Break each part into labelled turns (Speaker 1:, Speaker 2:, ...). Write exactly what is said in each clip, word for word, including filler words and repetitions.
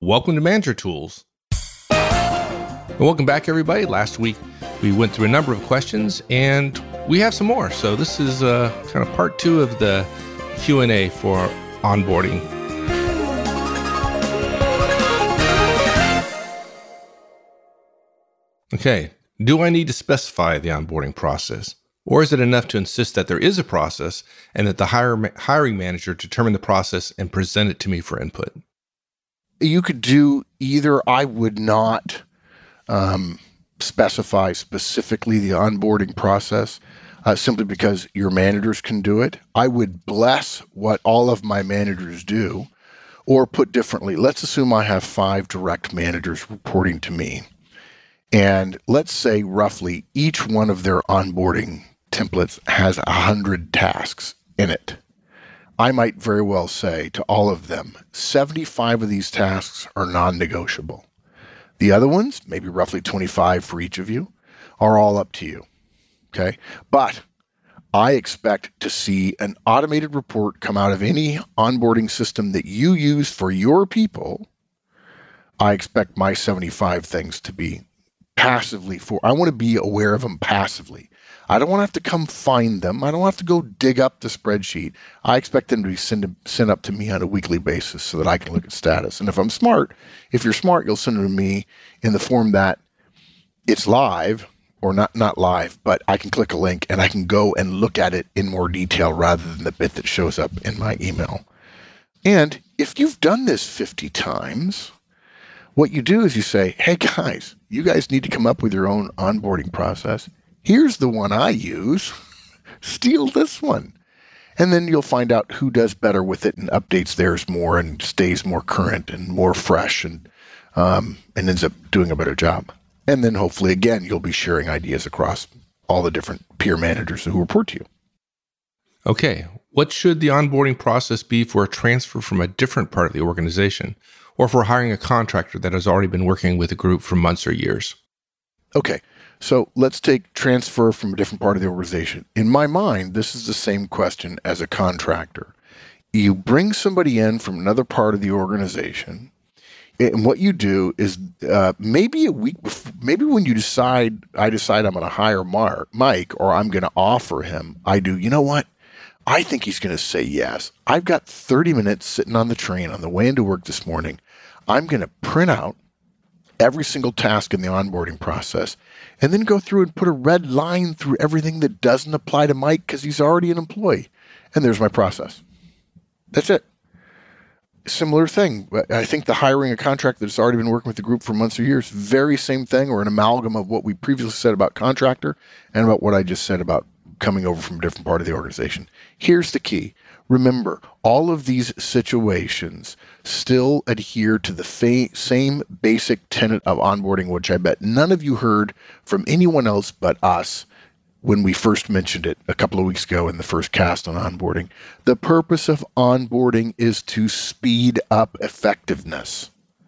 Speaker 1: Welcome to Manager Tools. And welcome back, everybody. Last week, we went through a number of questions, and we have some more. So this is uh, kind of part two of the Q and A for onboarding. Okay, do I need to specify the onboarding process? Or is it enough to insist that there is a process and that the hire, hiring manager determine the process and present it to me for input?
Speaker 2: You could do either. I would not um, specify specifically the onboarding process uh, simply because your managers can do it. I would bless what all of my managers do, or put differently, let's assume I have five direct managers reporting to me. And let's say roughly each one of their onboarding templates has one hundred tasks in it. I might very well say to all of them, seventy-five of these tasks are non-negotiable. The other ones, maybe roughly twenty-five for each of you, are all up to you. Okay? But I expect to see an automated report come out of any onboarding system that you use for your people. I expect my seventy-five things to be passively for, I want to be aware of them passively. I don't want to have to come find them. I don't have to go dig up the spreadsheet. I expect them to be sent, sent up to me on a weekly basis so that I can look at status. And if I'm smart, if you're smart, you'll send them to me in the form that it's live, or not, not live, but I can click a link and I can go and look at it in more detail rather than the bit that shows up in my email. And if you've done this fifty times, what you do is you say, hey guys, you guys need to come up with your own onboarding process. Here's the one I use. Steal this one. And then you'll find out who does better with it and updates theirs more and stays more current and more fresh and um, and ends up doing a better job. And then hopefully, again, you'll be sharing ideas across all the different peer managers who report to you.
Speaker 1: Okay, what should the onboarding process be for a transfer from a different part of the organization, or for hiring a contractor that has already been working with a group for months or years?
Speaker 2: Okay. So let's take transfer from a different part of the organization. In my mind, this is the same question as a contractor. You bring somebody in from another part of the organization, and what you do is uh, maybe a week before, maybe when you decide, I decide I'm going to hire Mark, Mike, or I'm going to offer him, I do, you know what? I think he's going to say yes. I've got thirty minutes sitting on the train on the way into work this morning. I'm going to print out every single task in the onboarding process, and then go through and put a red line through everything that doesn't apply to Mike because he's already an employee. And there's my process. That's it. Similar thing. I think the hiring a contractor that's already been working with the group for months or years, very same thing, or an amalgam of what we previously said about contractor and about what I just said about coming over from a different part of the organization. Here's the key. Remember, all of these situations still adhere to the fa- same basic tenet of onboarding, which I bet none of you heard from anyone else but us when we first mentioned it a couple of weeks ago in the first cast on onboarding. The purpose of onboarding is to speed up effectiveness.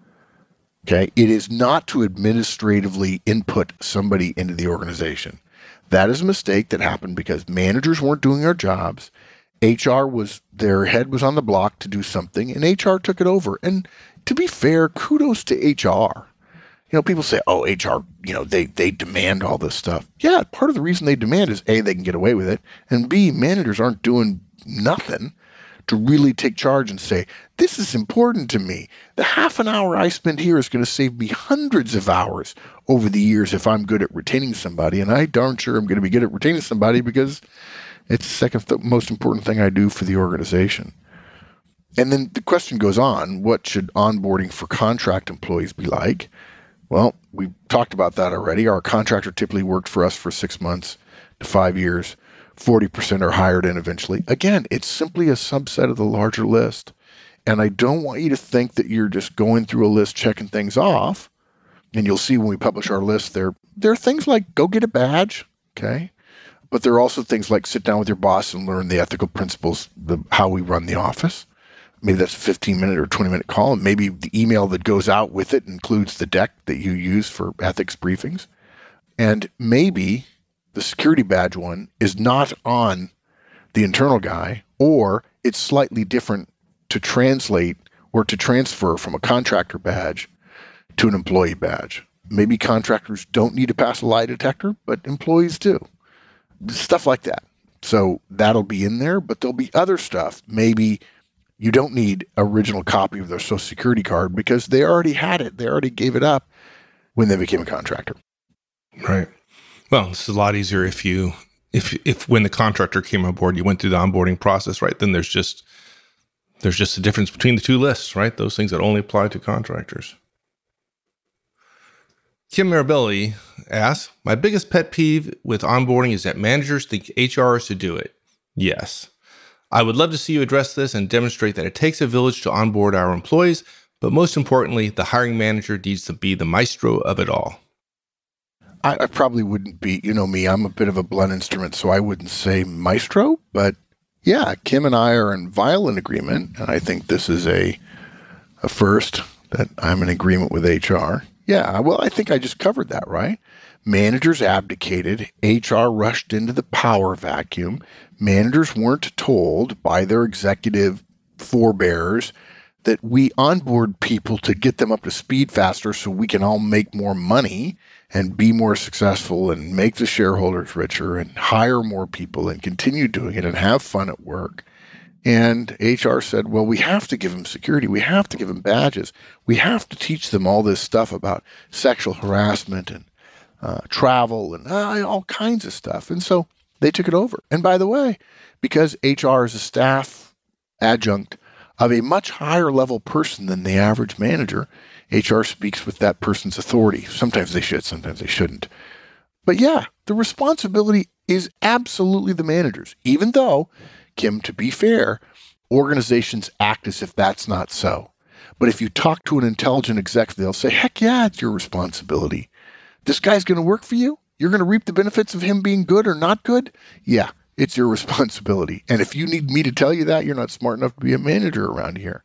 Speaker 2: Okay? It is not to administratively input somebody into the organization. That is a mistake that happened because managers weren't doing their jobs. H R was, their head was on the block to do something, and H R took it over. And to be fair, kudos to H R. You know, people say, oh, H R, you know, they, they demand all this stuff. Yeah, part of the reason they demand is A, they can get away with it, and B, managers aren't doing nothing to really take charge and say, this is important to me. The half an hour I spend here is going to save me hundreds of hours over the years if I'm good at retaining somebody, and I darn sure I'm going to be good at retaining somebody because it's the second th- most important thing I do for the organization. And then the question goes on, what should onboarding for contract employees be like? Well, we talked about that already. Our contractor typically worked for us for six months to five years. forty percent are hired in eventually. Again, it's simply a subset of the larger list. And I don't want you to think that you're just going through a list, checking things off. And you'll see when we publish our list there, there are things like go get a badge, okay? But there are also things like sit down with your boss and learn the ethical principles, the how we run the office. Maybe that's a fifteen minute or twenty minute call. And maybe the email that goes out with it includes the deck that you use for ethics briefings. And maybe the security badge one is not on the internal guy, or it's slightly different to translate or to transfer from a contractor badge to an employee badge. Maybe contractors don't need to pass a lie detector, but employees do. Stuff like that. So that'll be in there, but there'll be other stuff. Maybe you don't need an original copy of their Social Security card because they already had it. They already gave it up when they became a contractor.
Speaker 1: Right. Well, this is a lot easier if you, if, if when the contractor came on board, you went through the onboarding process, right? Then there's just, there's just a difference between the two lists, right? Those things that only apply to contractors. Kim Marabelli asks, my biggest pet peeve with onboarding is that managers think H R should do it. Yes. I would love to see you address this and demonstrate that it takes a village to onboard our employees, but most importantly, the hiring manager needs to be the maestro of it all.
Speaker 2: I, I probably wouldn't be, you know me, I'm a bit of a blunt instrument, so I wouldn't say maestro, but yeah, Kim and I are in violent agreement, and I think this is a, a first that I'm in agreement with H R. Yeah, well, I think I just covered that, right? Managers abdicated. H R rushed into the power vacuum. Managers weren't told by their executive forebears that we onboard people to get them up to speed faster so we can all make more money and be more successful and make the shareholders richer and hire more people and continue doing it and have fun at work. And H R said, well, we have to give them security. We have to give them badges. We have to teach them all this stuff about sexual harassment and uh, travel and uh, all kinds of stuff. And so they took it over. And by the way, because H R is a staff adjunct of a much higher level person than the average manager, H R speaks with that person's authority. Sometimes they should, sometimes they shouldn't. But yeah, the responsibility is absolutely the manager's, even though, Kim, to be fair, organizations act as if that's not so. But if you talk to an intelligent executive, they'll say, heck yeah, it's your responsibility. This guy's going to work for you? You're going to reap the benefits of him being good or not good? Yeah, it's your responsibility. And if you need me to tell you that, you're not smart enough to be a manager around here.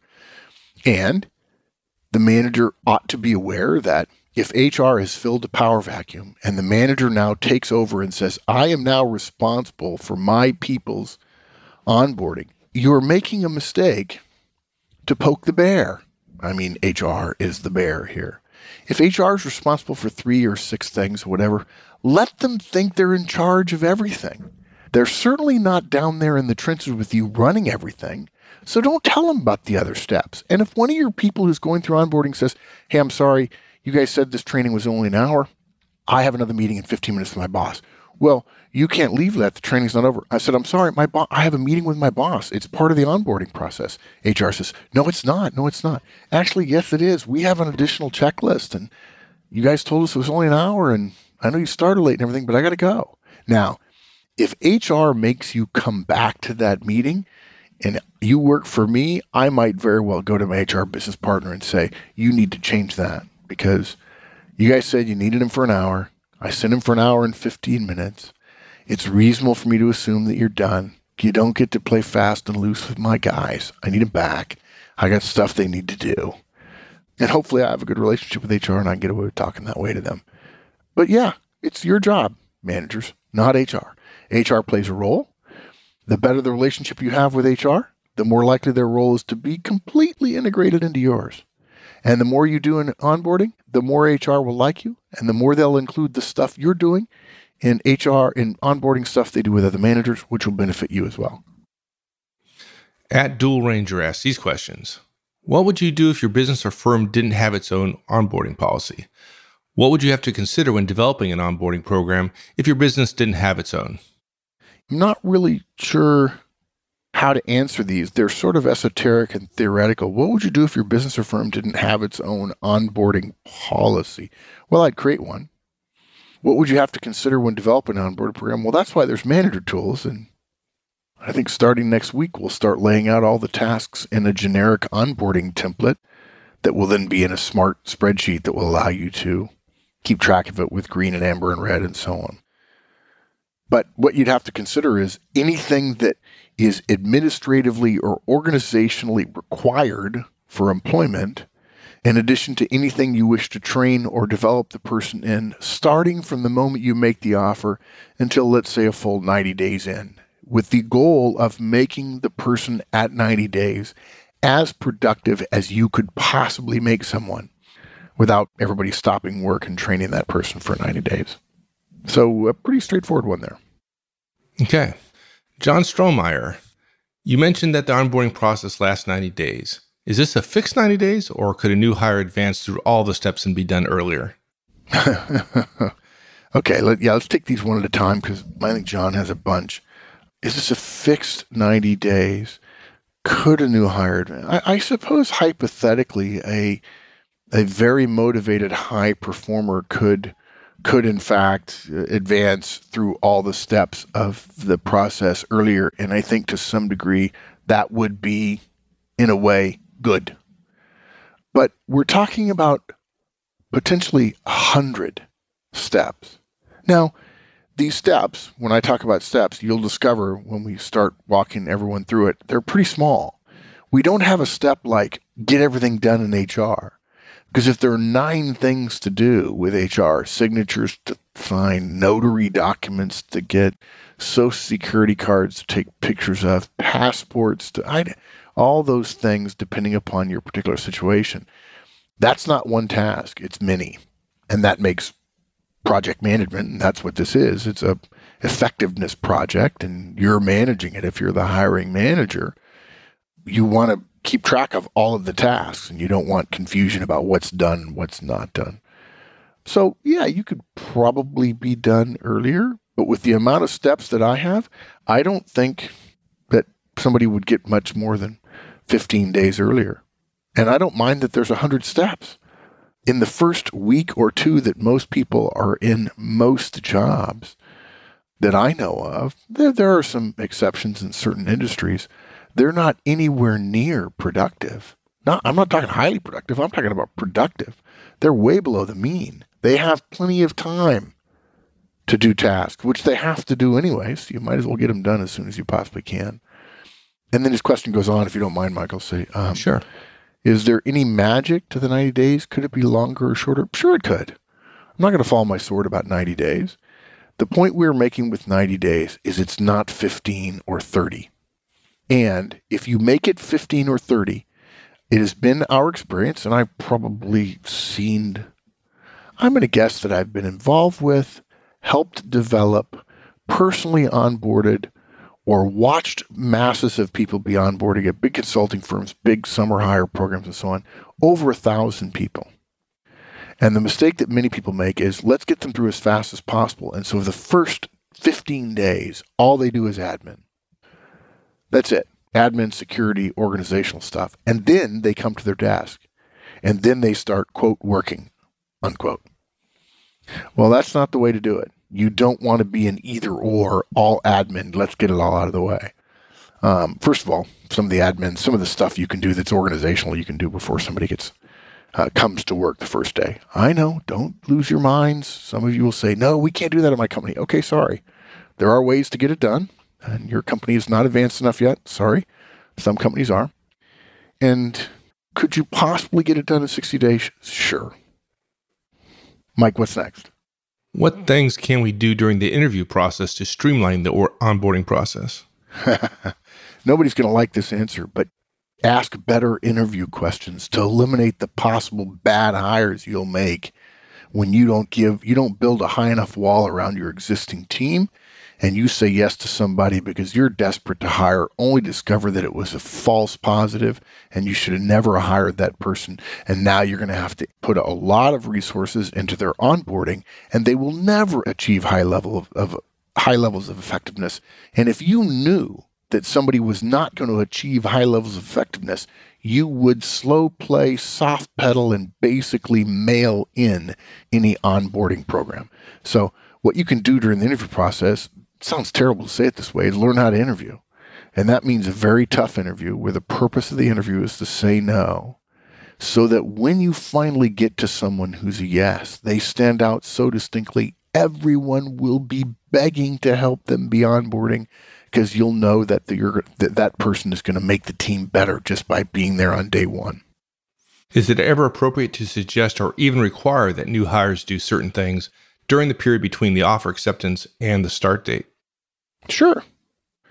Speaker 2: And the manager ought to be aware that if H R has filled a power vacuum and the manager now takes over and says, I am now responsible for my people's onboarding, you're making a mistake to poke the bear. I mean, H R is the bear here. If H R is responsible for three or six things, whatever, let them think they're in charge of everything. They're certainly not down there in the trenches with you running everything. So don't tell them about the other steps. And if one of your people who's going through onboarding says, hey, I'm sorry, you guys said this training was only an hour. I have another meeting in fifteen minutes with my boss. Well, you can't leave that. The training's not over. I said, I'm sorry, my bo- I have a meeting with my boss. It's part of the onboarding process. H R says, no, it's not. No, it's not. Actually, yes, it is. We have an additional checklist, and you guys told us it was only an hour, and I know you started late and everything, but I got to go. Now, if H R makes you come back to that meeting and you work for me, I might very well go to my H R business partner and say, you need to change that because you guys said you needed him for an hour. I sent him for an hour and fifteen minutes. It's reasonable for me to assume that you're done. You don't get to play fast and loose with my guys. I need them back. I got stuff they need to do. And hopefully I have a good relationship with H R and I can get away with talking that way to them. But yeah, it's your job, managers, not H R. H R plays a role. The better the relationship you have with H R, the more likely their role is to be completely integrated into yours. And the more you do in onboarding, the more H R will like you, and the more they'll include the stuff you're doing in H R and onboarding stuff they do with other managers, which will benefit you as well.
Speaker 1: At Dual Ranger asks these questions. What would you do if your business or firm didn't have its own onboarding policy? What would you have to consider when developing an onboarding program if your business didn't have its own?
Speaker 2: I'm not really sure how to answer these. They're sort of esoteric and theoretical. What would you do if your business or firm didn't have its own onboarding policy? Well, I'd create one. What would you have to consider when developing an onboarding program? Well, that's why there's manager tools. And I think starting next week, we'll start laying out all the tasks in a generic onboarding template that will then be in a smart spreadsheet that will allow you to keep track of it with green and amber and red and so on. But what you'd have to consider is anything that is administratively or organizationally required for employment, in addition to anything you wish to train or develop the person in, starting from the moment you make the offer until, let's say, a full ninety days in, with the goal of making the person at ninety days as productive as you could possibly make someone without everybody stopping work and training that person for ninety days. So a pretty straightforward one there.
Speaker 1: Okay. John Strohmeyer, you mentioned that the onboarding process lasts ninety days. Is this a fixed ninety days, or could a new hire advance through all the steps and be done earlier?
Speaker 2: Okay, let, yeah, let's take these one at a time because I think John has a bunch. Is this a fixed ninety days? Could a new hire advance? I, I suppose hypothetically a a very motivated high performer could could in fact advance through all the steps of the process earlier. And I think to some degree that would be, in a way, good. But we're talking about potentially a hundred steps. Now, these steps, when I talk about steps, you'll discover when we start walking everyone through it, they're pretty small. We don't have a step like get everything done in H R. Because if there are nine things to do with H R, signatures to sign, notary documents to get, social security cards to take pictures of, passports to, I, all those things depending upon your particular situation, that's not one task, it's many. And that makes project management, and that's what this is. It's a effectiveness project, and you're managing it. If you're the hiring manager, you want to keep track of all of the tasks, and you don't want confusion about what's done and what's not done. So yeah, you could probably be done earlier, but with the amount of steps that I have, I don't think that somebody would get much more than fifteen days earlier. And I don't mind that there's one hundred steps. In the first week or two that most people are in most jobs that I know of, there, there are some exceptions in certain industries, they're not anywhere near productive. Not, I'm not talking highly productive. I'm talking about productive. They're way below the mean. They have plenty of time to do tasks, which they have to do anyway, so you might as well get them done as soon as you possibly can. And then his question goes on, if you don't mind, Michael, say, um,
Speaker 1: Sure.
Speaker 2: Is there any magic to the ninety days? Could it be longer or shorter? Sure it could. I'm not going to fall on my sword about ninety days. The point we're making with ninety days is it's not fifteen or thirty. And if you make it fifteen or thirty, it has been our experience, and I've probably seen, I'm going to guess that I've been involved with, helped develop, personally onboarded, or watched masses of people be onboarding at big consulting firms, big summer hire programs, and so on, over a thousand people. And the mistake that many people make is let's get them through as fast as possible. And so the first fifteen days, all they do is admin. That's it. Admin, security, organizational stuff. And then they come to their desk. And then they start, quote, working, unquote. Well, that's not the way to do it. You don't want to be an either or, all admin. Let's get it all out of the way. Um, first of all, some of the admin, some of the stuff you can do that's organizational, you can do before somebody gets uh, comes to work the first day. I know, don't lose your minds. Some of you will say, no, we can't do that at my company. Okay, sorry. There are ways to get it done, and your company is not advanced enough yet. Sorry. Some companies are. And could you possibly get it done in sixty days? Sure. Mike, what's next?
Speaker 1: What things can we do during the interview process to streamline the or- onboarding process?
Speaker 2: Nobody's going to like this answer, but ask better interview questions to eliminate the possible bad hires you'll make when you don't give, you don't build a high enough wall around your existing team, and you say yes to somebody because you're desperate to hire, only discover that it was a false positive and you should have never hired that person. And now you're going to have to put a lot of resources into their onboarding, and they will never achieve high level of, of high levels of effectiveness. And if you knew that somebody was not going to achieve high levels of effectiveness, you would slow play, soft pedal, and basically mail in any onboarding program. So what you can do during the interview process, sounds terrible to say it this way, is learn how to interview. And that means a very tough interview where the purpose of the interview is to say no, so that when you finally get to someone who's a yes, they stand out so distinctly, everyone will be begging to help them be onboarding, because you'll know that, the, you're, that that person is going to make the team better just by being there on day one.
Speaker 1: Is it ever appropriate to suggest or even require that new hires do certain things during the period between the offer acceptance and the start date?
Speaker 2: Sure.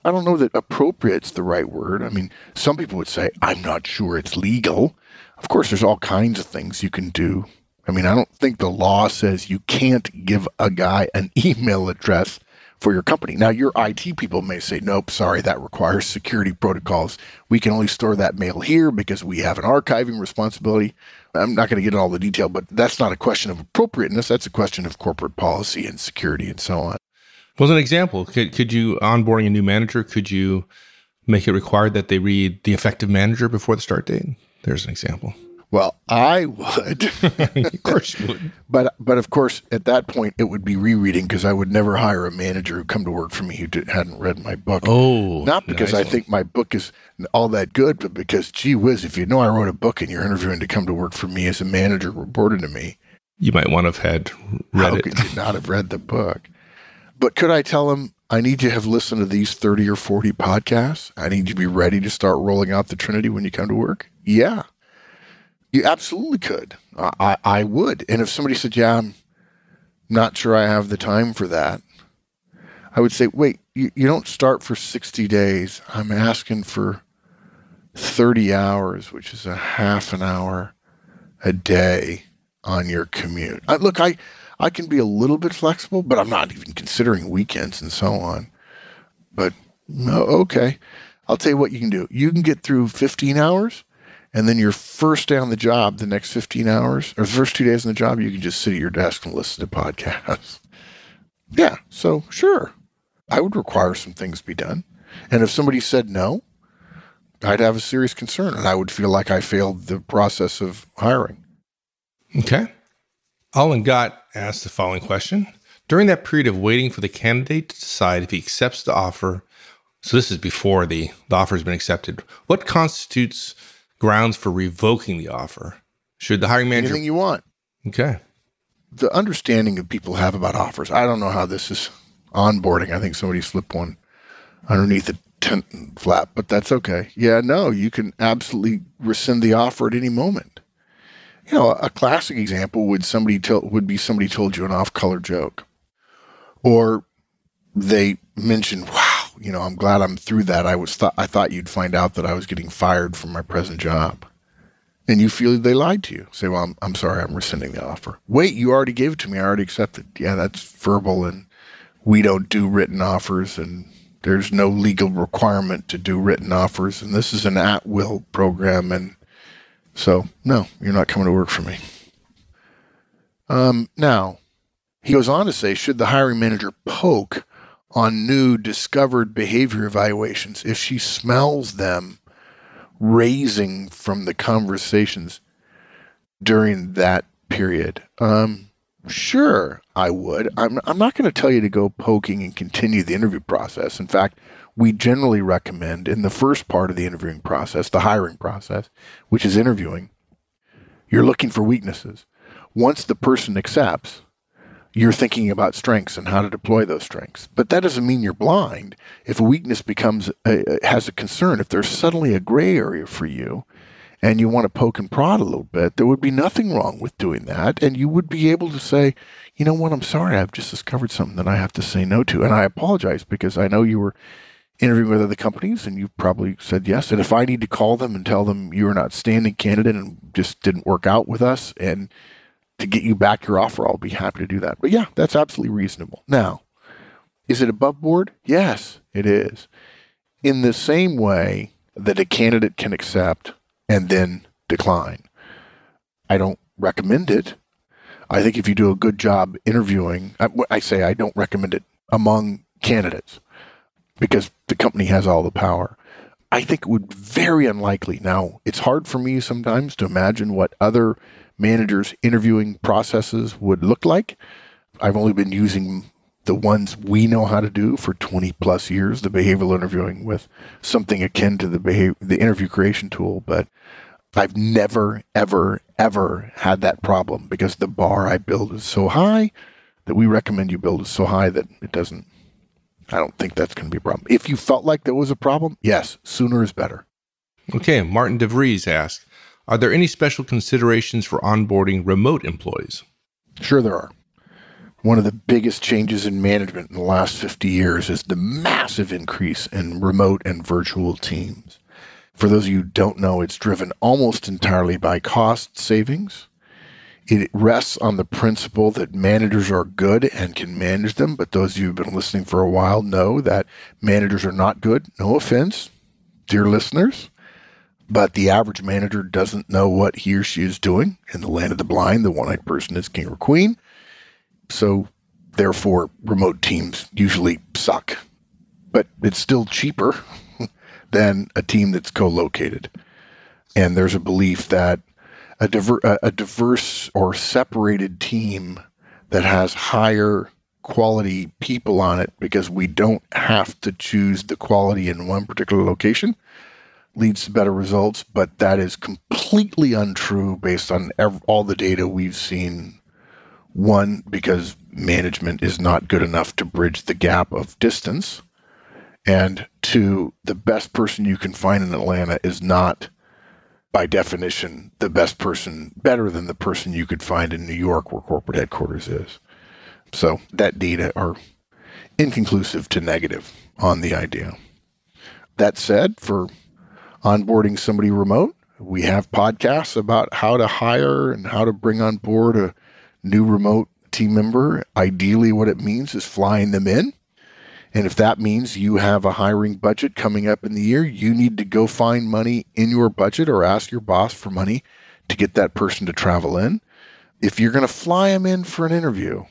Speaker 2: I don't know that appropriate's the right word. I mean, some people would say, I'm not sure it's legal. Of course, there's all kinds of things you can do. I mean, I don't think the law says you can't give a guy an email address for your company. Now, your I T people may say, nope, sorry, that requires security protocols. We can only store that mail here because we have an archiving responsibility. I'm not going to get into all the detail, but that's not a question of appropriateness. That's a question of corporate policy and security and so on.
Speaker 1: Well, as an example, could, could you, onboarding a new manager, could you make it required that they read the effective manager before the start date? There's an example.
Speaker 2: Well, I would.
Speaker 1: Of course you would.
Speaker 2: But, but of course, at that point, it would be rereading because I would never hire a manager who come to work for me who did, hadn't read my book.
Speaker 1: Oh,
Speaker 2: Not because
Speaker 1: nice
Speaker 2: I
Speaker 1: one.
Speaker 2: think my book is all that good, but because, gee whiz, if you know I wrote a book and you're interviewing to come to work for me as a manager reported to me,
Speaker 1: You might want to have had read
Speaker 2: how
Speaker 1: it.
Speaker 2: could you not have read the book? But could I tell them, I need you to have listened to these thirty or forty podcasts? I need you to be ready to start rolling out the Trinity when you come to work? Yeah. You absolutely could. I, I, I would. And if somebody said, yeah, I'm not sure I have the time for that, I would say, wait, you, you don't start for sixty days. I'm asking for thirty hours, which is a half an hour a day on your commute. I, look, I, I can be a little bit flexible, but I'm not even considering weekends and so on. But no, okay. I'll tell you what you can do. You can get through fifteen hours. And then your first day on the job, the next fifteen hours, or the first two days on the job, you can just sit at your desk and listen to podcasts. Yeah, so sure. I would require some things to be done. And if somebody said no, I'd have a serious concern, and I would feel like I failed the process of hiring.
Speaker 1: Okay. Alan Gott asked the following question. During that period of waiting for the candidate to decide if he accepts the offer, so this is before the, the offer has been accepted, what constitutes grounds for revoking the offer? Should the hiring manager...
Speaker 2: Anything you want.
Speaker 1: Okay.
Speaker 2: The understanding that people have about offers, I don't know how this is onboarding. I think somebody slipped one underneath the tent flap, but that's okay. Yeah, no, you can absolutely rescind the offer at any moment. You know, a classic example would somebody tell, would be somebody told you an off-color joke. Or they mentioned, wow, you know, I'm glad I'm through that. I was th- I thought you'd find out that I was getting fired from my present job. And you feel they lied to you. Say, well, I'm, I'm sorry, I'm rescinding the offer. Wait, you already gave it to me. I already accepted. Yeah, that's verbal, and we don't do written offers, and there's no legal requirement to do written offers, and this is an at-will program, and so, no, you're not coming to work for me. Um, now, he goes on to say, should the hiring manager poke on new discovered behavior evaluations if she smells them raising from the conversations during that period? Um, sure, I would. I'm, I'm not going to tell you to go poking and continue the interview process. In fact, we generally recommend in the first part of the interviewing process, the hiring process, which is interviewing, you're looking for weaknesses. Once the person accepts, you're thinking about strengths and how to deploy those strengths. But that doesn't mean you're blind. If a weakness becomes a, has a concern, if there's suddenly a gray area for you and you want to poke and prod a little bit, there would be nothing wrong with doing that. And you would be able to say, you know what, I'm sorry, I've just discovered something that I have to say no to. And I apologize because I know you were interviewing with other companies and you probably said yes. And if I need to call them and tell them you're an outstanding candidate and just didn't work out with us and to get you back your offer, I'll be happy to do that. But yeah, that's absolutely reasonable. Now, is it above board? Yes, it is. In the same way that a candidate can accept and then decline. I don't recommend it. I think if you do a good job interviewing, I, I say I don't recommend it among candidates because the company has all the power. I think it would be very unlikely. Now, it's hard for me sometimes to imagine what other managers' interviewing processes would look like. I've only been using the ones we know how to do for twenty plus years, the behavioral interviewing with something akin to the behavior, the interview creation tool. But I've never, ever, ever had that problem because the bar I build is so high that we recommend you build is so high that it doesn't, I don't think that's going to be a problem. If you felt like there was a problem, yes, sooner is better.
Speaker 1: Okay, Martin DeVries asked, are there any special considerations for onboarding remote employees?
Speaker 2: Sure there are. One of the biggest changes in management in the last fifty years is the massive increase in remote and virtual teams. For those of you who don't know, it's driven almost entirely by cost savings. It rests on the principle that managers are good and can manage them, but those of you who've been listening for a while know that managers are not good. No offense, dear listeners, but the average manager doesn't know what he or she is doing. In the land of the blind, the one-eyed person is king or queen. So therefore, remote teams usually suck, but it's still cheaper than a team that's co-located. And there's a belief that a, diver- a diverse or separated team that has higher quality people on it, because we don't have to choose the quality in one particular location, leads to better results. But that is completely untrue based on ev- all the data we've seen. One, because management is not good enough to bridge the gap of distance. And two, the best person you can find in Atlanta is not, by definition, the best person, better than the person you could find in New York where corporate headquarters is. So that data are inconclusive to negative on the idea. That said, for onboarding somebody remote, we have podcasts about how to hire and how to bring on board a new remote team member. Ideally, what it means is flying them in. And if that means you have a hiring budget coming up in the year, you need to go find money in your budget or ask your boss for money to get that person to travel in. If you're going to fly them in for an interview,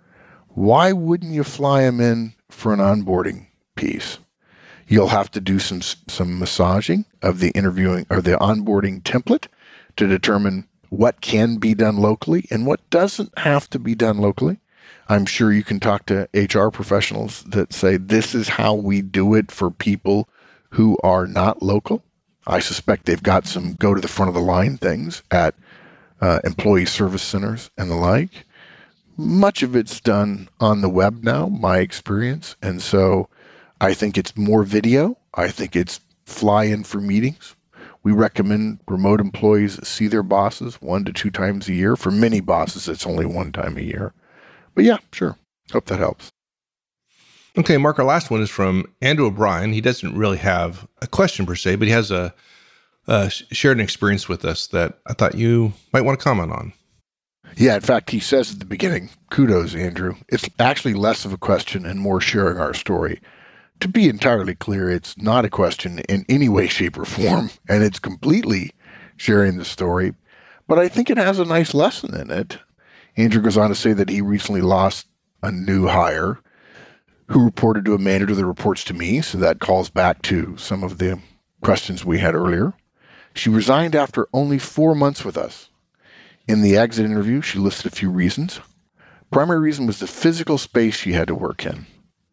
Speaker 2: why wouldn't you fly them in for an onboarding piece? You'll have to do some some massaging of the interviewing or the onboarding template to determine what can be done locally and what doesn't have to be done locally. I'm sure you can talk to H R professionals that say this is how we do it for people who are not local. I suspect they've got some go to the front of the line things at uh, employee service centers and the like. Much of it's done on the web now, my experience. And so I think it's more video. I think it's fly in for meetings. We recommend remote employees see their bosses one to two times a year. For many bosses, it's only one time a year. But yeah, sure. Hope that helps.
Speaker 1: Okay, Mark, our last one is from Andrew O'Brien. He doesn't really have a question per se, but he has a, a shared an experience with us that I thought you might want to comment on.
Speaker 2: Yeah, in fact, he says at the beginning, kudos, Andrew. It's actually less of a question and more sharing our story. To be entirely clear, it's not a question in any way, shape, or form, and it's completely sharing the story. But I think it has a nice lesson in it. Andrew goes on to say that he recently lost a new hire who reported to a manager that reports to me, so that calls back to some of the questions we had earlier. She resigned after only four months with us. In the exit interview, she listed a few reasons. Primary reason was the physical space she had to work in.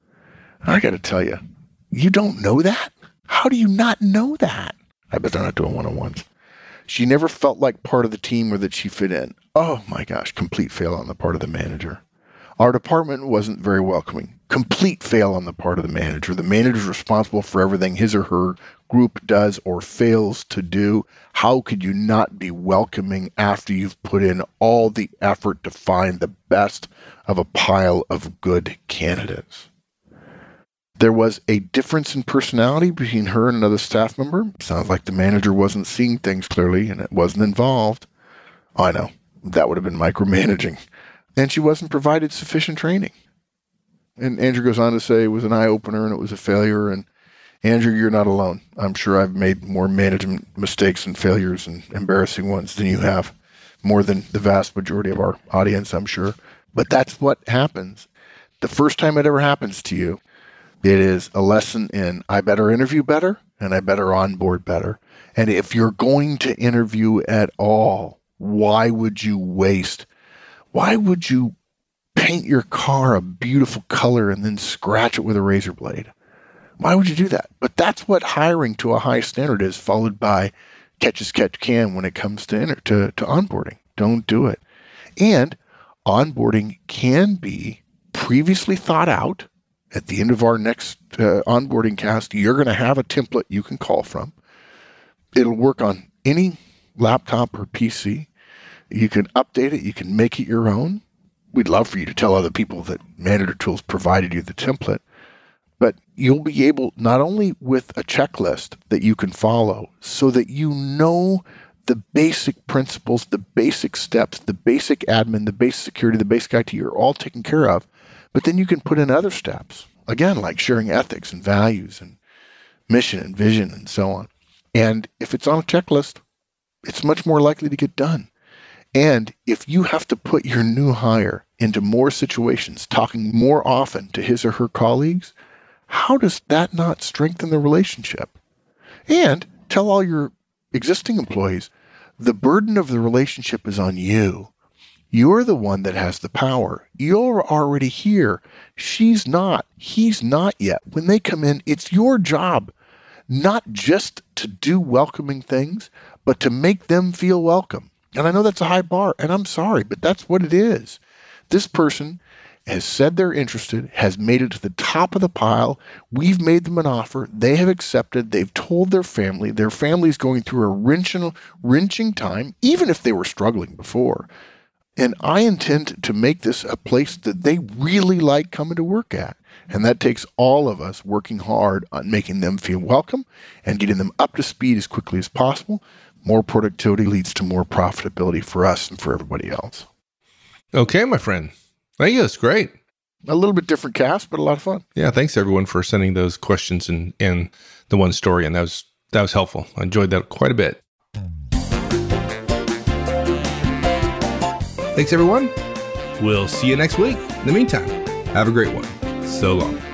Speaker 2: I got to tell you, you don't know that? How do you not know that? I bet they're not doing one-on-ones. She never felt like part of the team or that she fit in. Oh my gosh, complete fail on the part of the manager. Our department wasn't very welcoming. Complete fail on the part of the manager. The manager is responsible for everything his or her group does or fails to do. How could you not be welcoming after you've put in all the effort to find the best of a pile of good candidates? There was a difference in personality between her and another staff member. Sounds like the manager wasn't seeing things clearly and it wasn't involved. Oh, I know, that would have been micromanaging. And she wasn't provided sufficient training. And Andrew goes on to say it was an eye-opener and it was a failure. And Andrew, you're not alone. I'm sure I've made more management mistakes and failures and embarrassing ones than you have. More than the vast majority of our audience, I'm sure. But that's what happens. The first time it ever happens to you, it is a lesson in I better interview better and I better onboard better. And if you're going to interview at all, why would you waste? Why would you paint your car a beautiful color and then scratch it with a razor blade? Why would you do that? But that's what hiring to a high standard is, followed by catch as catch can when it comes to, inter- to, to onboarding. Don't do it. And onboarding can be previously thought out. At the end of our next uh, onboarding cast, you're going to have a template you can call from. It'll work on any laptop or P C. You can update it. You can make it your own. we'd love for you to tell other people that Manager Tools provided you the template, but you'll be able, not only with a checklist that you can follow so that you know the basic principles, the basic steps, the basic admin, the basic security, the basic I T are all taken care of, but then you can put in other steps, again, like sharing ethics and values and mission and vision and so on. And if it's on a checklist, it's much more likely to get done. And if you have to put your new hire into more situations, talking more often to his or her colleagues, how does that not strengthen the relationship? And tell all your existing employees, the burden of the relationship is on you. You're the one that has the power. You're already here. She's not. He's not yet. When they come in, it's your job not just to do welcoming things, but to make them feel welcome. And I know that's a high bar, and I'm sorry, but that's what it is. This person has said they're interested, has made it to the top of the pile. We've made them an offer. They have accepted. They've told their family. Their family's going through a wrenching, wrenching time, even if they were struggling before. And I intend to make this a place that they really like coming to work at. And that takes all of us working hard on making them feel welcome and getting them up to speed as quickly as possible. More productivity leads to more profitability for us and for everybody else.
Speaker 1: Okay, my friend. Thank you. That's great.
Speaker 2: A little bit different cast, but a lot of fun.
Speaker 1: Yeah, thanks everyone for sending those questions and, and the one story. And that was that was helpful. I enjoyed that quite a bit. Thanks, everyone. We'll see you next week. In the meantime, have a great one. So long.